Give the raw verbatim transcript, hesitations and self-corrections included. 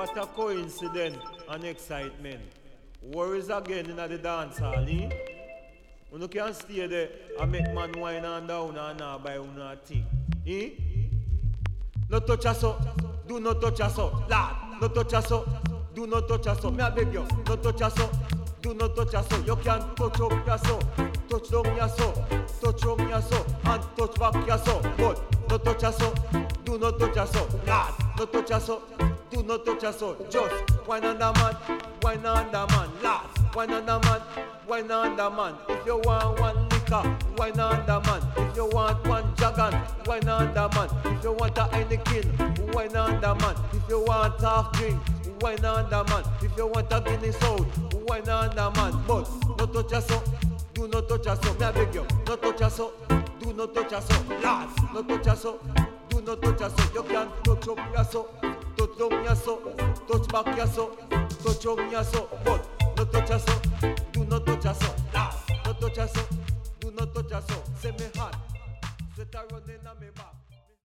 what a coincidence and excitement. Worries again in the dance hall, eh? You can stay there and make man wine and down and not buy una thing. Eh? No touch us up, do not touch us up, lad. No touch us up, do not touch us up. Me I beg you, no touch us up, do not touch us up. You can touch up your soul, touch down your soul, touch up your soul, and touch back your soul. But no touch us up, do not touch us up, lad. No touch us up, do not touch us up. Just wine on the man, wine on the man, lad. Wine on the man, wine on the man. If you want one liquor, wine on the man. If you want one jagan, wine on the man. If you want a Heineken, wine on the man. If you want half drink, wine on the man. If you want a Guinness out, wine on the man. But no touch us up, do not touch us up. Me I beg you, no touch us up, do not touch us up. Lads, no touch us up, do not touch us up. You can touch up your soul, touch down your soul, touch back your soul, touch up your soul. But no touch us up, do not touch us up. Lads, no touch us up, do not touch us up. Say me hard, sweat a running on me back.